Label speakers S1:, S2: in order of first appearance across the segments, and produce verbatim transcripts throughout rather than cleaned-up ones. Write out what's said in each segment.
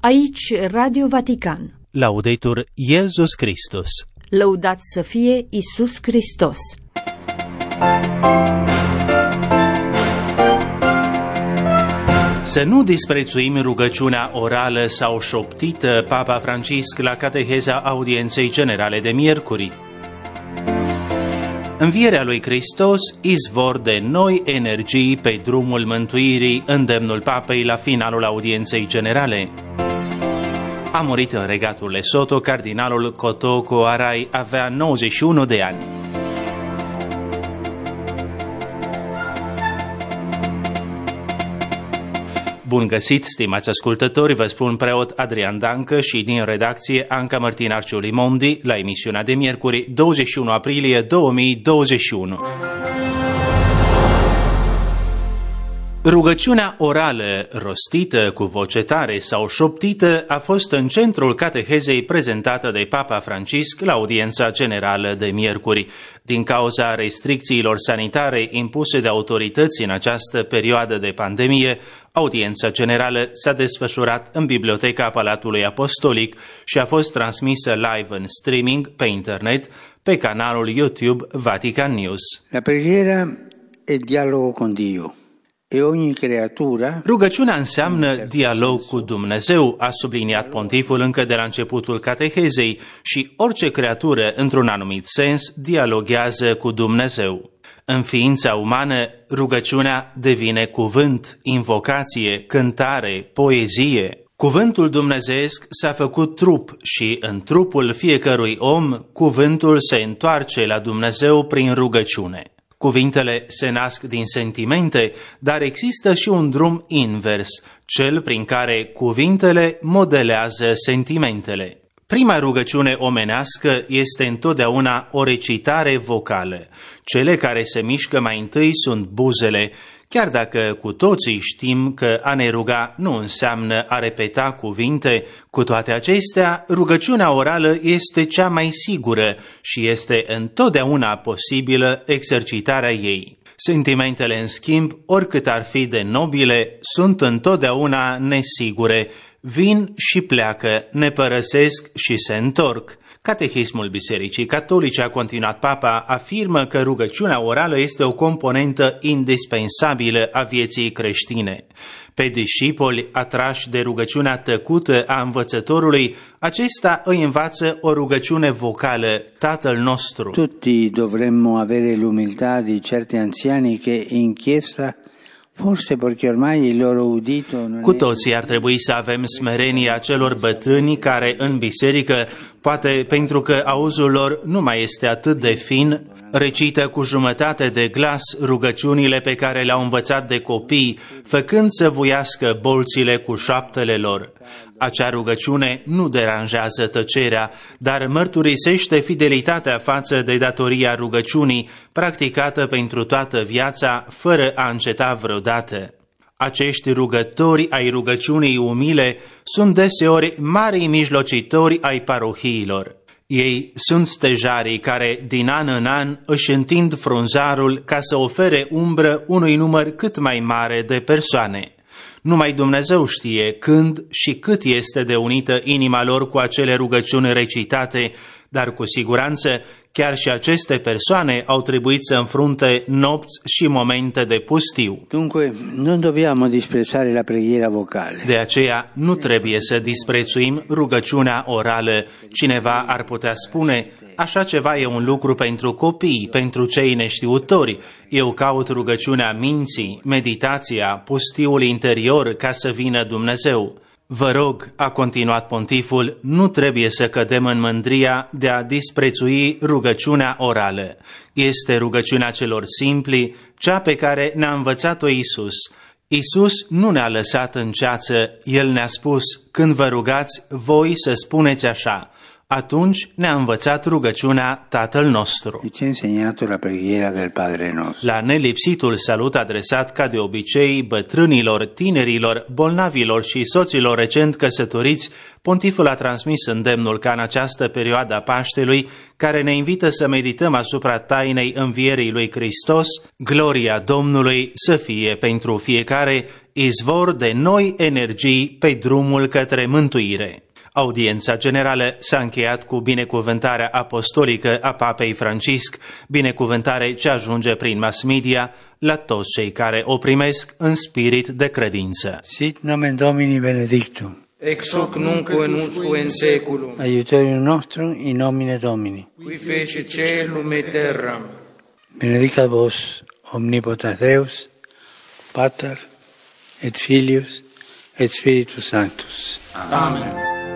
S1: Aici Radio Vatican.
S2: Laudetur Iesus Christus.
S1: Lăudat să fie Iisus Hristos.
S2: Să nu disprețuim rugăciunea orală sau șoptită Papa Francisc la cateheza audienței generale de miercuri. Învierea lui Hristos, izvor de noi energii pe drumul mântuirii, îndemnul Papei la finalul audienței generale. A murit în Regatul Lesotho cardinalul Kotoko Arai, avea nouăzeci și unu de ani. Bun găsit, stimați ascultători, vă spun preot Adrian Dancă și din redacție Anca Mărtinarciu Limondi la emisiunea de miercuri douăzeci și unu aprilie două mii douăzeci și unu. Rugăciunea orală, rostită cu voce tare sau șoptită, a fost în centrul catehezei prezentată de Papa Francisc la audiența generală de miercuri. Din cauza restricțiilor sanitare impuse de autorități în această perioadă de pandemie, audiența generală s-a desfășurat în Biblioteca Palatului Apostolic și a fost transmisă live în streaming pe internet pe canalul YouTube Vatican News.
S3: La preghiera è dialogo con Dio. E ogni creatura...
S2: Rugăciunea înseamnă dialog cu Dumnezeu, a subliniat pontiful încă de la începutul catehezei, și orice creatură, într-un anumit sens, dialoghează cu Dumnezeu. În ființa umană, rugăciunea devine cuvânt, invocație, cântare, poezie. Cuvântul dumnezeiesc s-a făcut trup și în trupul fiecărui om, cuvântul se întoarce la Dumnezeu prin rugăciune. Cuvintele se nasc din sentimente, dar există și un drum invers, cel prin care cuvintele modelează sentimentele. Prima rugăciune omenească este întotdeauna o recitare vocală. Cele care se mișcă mai întâi sunt buzele, chiar dacă cu toții știm că a ne ruga nu înseamnă a repeta cuvinte. Cu toate acestea, rugăciunea orală este cea mai sigură și este întotdeauna posibilă exercitarea ei. Sentimentele, în schimb, oricât ar fi de nobile, sunt întotdeauna nesigure. Vin și pleacă, ne părăsesc și se întorc. Catehismul Bisericii Catolice, a continuat Papa, afirmă că rugăciunea orală este o componentă indispensabilă a vieții creștine. Pe discipoli atrași de rugăciunea tăcută a învățătorului, acesta îi învață o rugăciune vocală, Tatăl nostru.
S3: Tutti dovremmo avere l'umiltà di certi anziani che in chiesa forse perché ormai il loro udito non
S2: Cu toții ar trebui să avem smerenia celor bătrâni care în biserică, poate pentru că auzul lor nu mai este atât de fin, recită cu jumătate de glas rugăciunile pe care le-au învățat de copii, făcând să vuiască bolțile cu șoaptele lor. Acea rugăciune nu deranjează tăcerea, dar mărturisește fidelitatea față de datoria rugăciunii, practicată pentru toată viața, fără a înceta vreodată. Acești rugători ai rugăciunii umile sunt deseori marii mijlocitori ai parohiilor. Ei sunt stejarii care, din an în an, își întind frunzarul ca să ofere umbră unui număr cât mai mare de persoane. Numai Dumnezeu știe când și cât este de unită inima lor cu acele rugăciuni recitate, dar cu siguranță chiar și aceste persoane au trebuit să înfrunte nopți și momente de pustiu.
S3: Dunque, non dobbiamo disprezzare la preghiera vocale.
S2: De aceea nu trebuie să disprețuim rugăciunea orală. Cineva ar putea spune: așa ceva e un lucru pentru copii, pentru cei neștiutori. Eu caut rugăciunea minții, meditația, pustiul interior ca să vină Dumnezeu. Vă rog, a continuat pontiful, nu trebuie să cădem în mândria de a disprețui rugăciunea orală. Este rugăciunea celor simpli, cea pe care ne-a învățat-o Iisus. Iisus nu ne-a lăsat în ceață, El ne-a spus: când vă rugați, voi să spuneți așa: Atunci ne-a învățat rugăciunea Tatăl nostru.
S3: E ci ha insegnato la preghiera del Padre nostro.
S2: La nelipsitul salut adresat ca de obicei bătrânilor, tinerilor, bolnavilor și soților recent căsătoriți, pontiful a transmis îndemnul ca în această perioadă a Paștelui, care ne invită să medităm asupra tainei învierii lui Hristos, gloria Domnului să fie pentru fiecare izvor de noi energii pe drumul către mântuire. Audiența generală s-a încheiat cu binecuvântarea apostolică a Papei Francisc, binecuvântare ce ajunge prin mass media la toți cei care o primesc în spirit de credință.
S3: Sit nomen Domini benedictum.
S4: Ex hoc nunc et usque in saeculum.
S3: Aiutorium nostrum in nomine Domini.
S4: Qui fece caelum et terram.
S3: Benedicat vos omnipotens Deus, Pater et Filius et Spiritus Sanctus.
S4: Amen.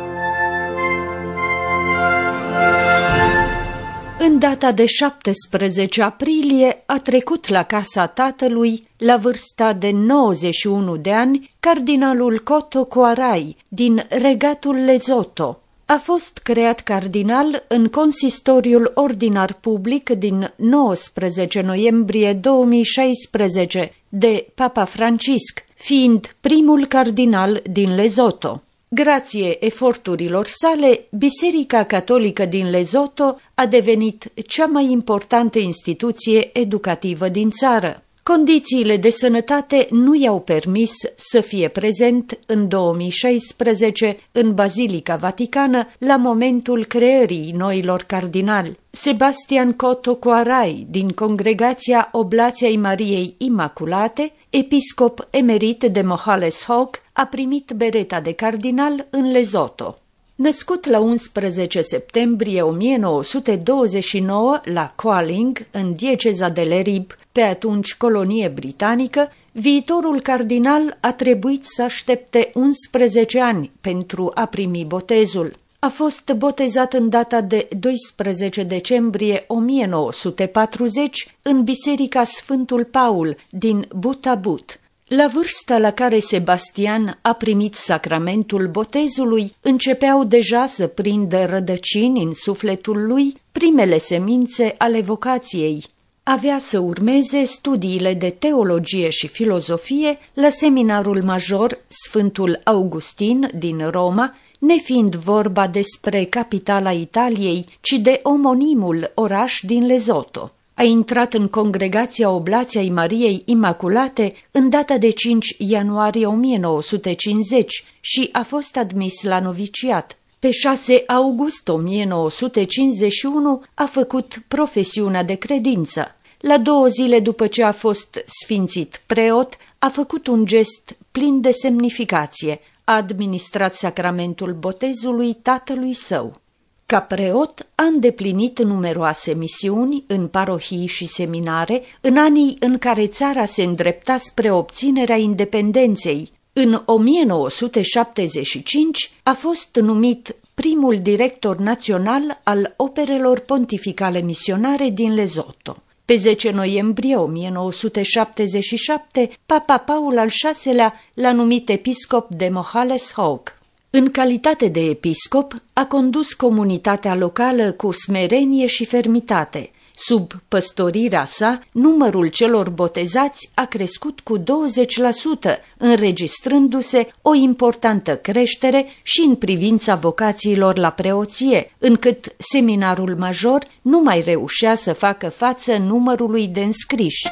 S1: În data de șaptesprezece aprilie a trecut la casa tatălui, la vârsta de nouăzeci și unu de ani, cardinalul Coto Coarai din regatul Lesotho. A fost creat cardinal în consistoriul ordinar public din nouăsprezece noiembrie două mii șaisprezece de Papa Francisc, fiind primul cardinal din Lesotho. Grație eforturilor sale, Biserica Catolică din Lesotho a devenit cea mai importantă instituție educativă din țară. Condițiile de sănătate nu i-au permis să fie prezent în două mii șaisprezece în Bazilica Vaticană la momentul creării noilor cardinali. Sebastian Coto Coarai, din Congregația Oblației Mariei Imaculate, episcop emerit de Mohales Hoc, a primit bereta de cardinal în Lesotho. Născut la unsprezece septembrie o mie nouă sute douăzeci și nouă la Coaling, în dieceza de Lerib, pe atunci colonie britanică, viitorul cardinal a trebuit să aștepte unsprezece ani pentru a primi botezul. A fost botezat în data de doisprezece decembrie o mie nouă sute patruzeci în Biserica Sfântul Paul din Butabut. La vârsta la care Sebastian a primit sacramentul botezului, începeau deja să prindă rădăcini în sufletul lui primele semințe ale vocației. Avea să urmeze studiile de teologie și filozofie la seminarul major Sfântul Augustin din Roma, nefiind vorba despre capitala Italiei, ci de omonimul oraș din Lesotho. A intrat în Congregația Oblației Mariei Imaculate în data de cinci ianuarie o mie nouă sute cincizeci și a fost admis la noviciat. Pe șase august o mie nouă sute cincizeci și unu a făcut profesiunea de credință. La două zile după ce a fost sfințit preot, a făcut un gest plin de semnificație. A administrat sacramentul botezului tatălui său. Ca preot a îndeplinit numeroase misiuni în parohii și seminare în anii în care țara se îndrepta spre obținerea independenței. În o mie nouă sute șaptezeci și cinci a fost numit primul director național al operelor pontificale misionare din Lesotho. Pe zece noiembrie o mie nouă sute șaptezeci și șapte, Papa Paul al șaselea l-a numit episcop de Mohales Hoc. În calitate de episcop, a condus comunitatea locală cu smerenie și fermitate. Sub păstorirea sa, numărul celor botezați a crescut cu douăzeci la sută, înregistrându-se o importantă creștere și în privința vocațiilor la preoție, încât seminarul major nu mai reușea să facă față numărului de înscriși.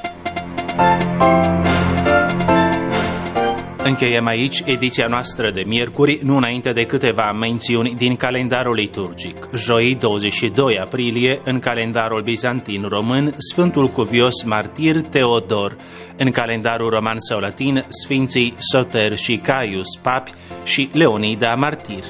S2: Încheiem aici ediția noastră de miercuri, nu înainte de câteva mențiuni din calendarul liturgic. Joi, douăzeci și doi aprilie, în calendarul bizantin român, Sfântul Cuvios Martir Teodor, în calendarul roman sau latin, Sfinții Soter și Caius, papi, și Leonida, martir.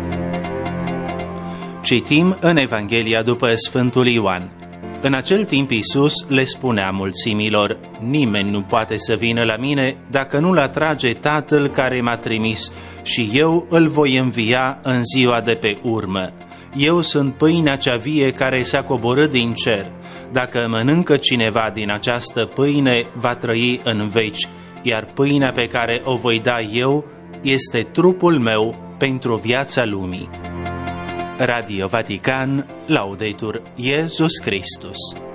S2: Citim în Evanghelia după Sfântul Ioan. În acel timp Iisus le spunea mulțimilor: nimeni nu poate să vină la mine dacă nu-l atrage Tatăl care m-a trimis, și eu îl voi învia în ziua de pe urmă. Eu sunt pâinea cea vie care s-a coborât din cer. Dacă mănâncă cineva din această pâine, va trăi în veci, iar pâinea pe care o voi da eu este trupul meu pentru viața lumii. Radio Vatican, Laudetur Jesus Christus.